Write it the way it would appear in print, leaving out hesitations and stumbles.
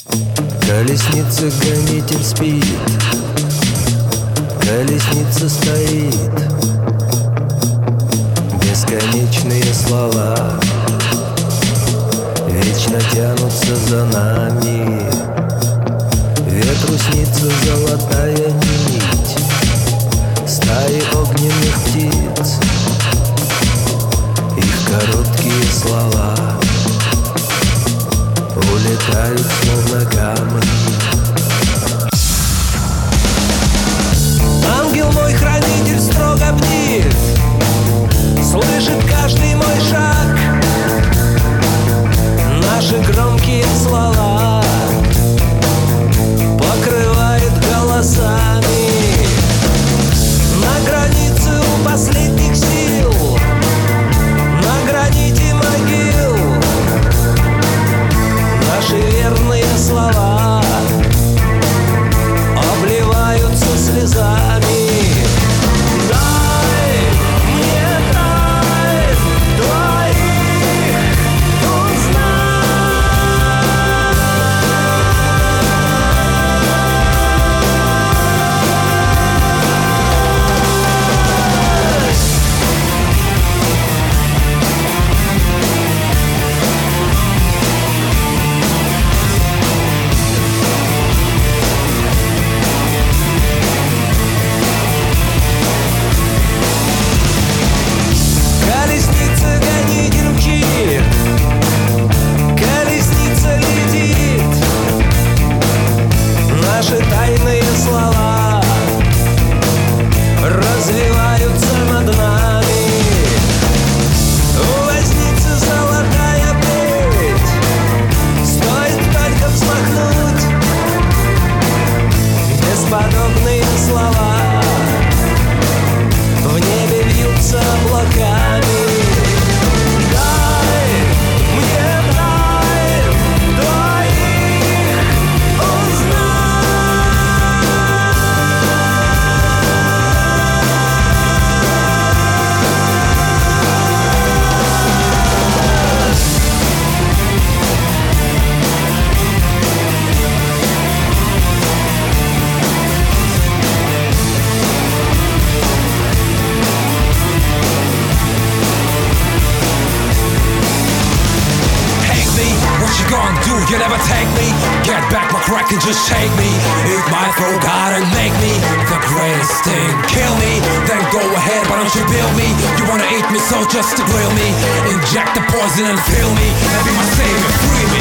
Колесница гонитель спит, колесница стоит. Бесконечные слова вечно тянутся за нами. Ветру снится золотая нить стаи огненных птиц. Их короткие слова улетают словно камни. Ангел мой хранитель строго бдит, слышит каждый мой шаг. Наши громкие слова покрывает голосами. На границе у последних сил, на граните могил, наши верные слова обливаются слезами. Дай мне тайн твоих узнать. Колесница гонитель мчит, колесница летит. Наши тайные слова развиваются над нами. У возницы золотая плеть, стоит только взмахнуть. Бесподобные слова в небе вьются облаками. Дай мне тайн твоих узнать. Hate me, what you gonna do? You never take me. Get back my crack and just shake me. Eat my throat, God, and make me the greatest thing. Kill me, then go ahead, why don't you build me? You wanna eat me, so just to grill me. Inject the poison and fill me, and be my savior, free me.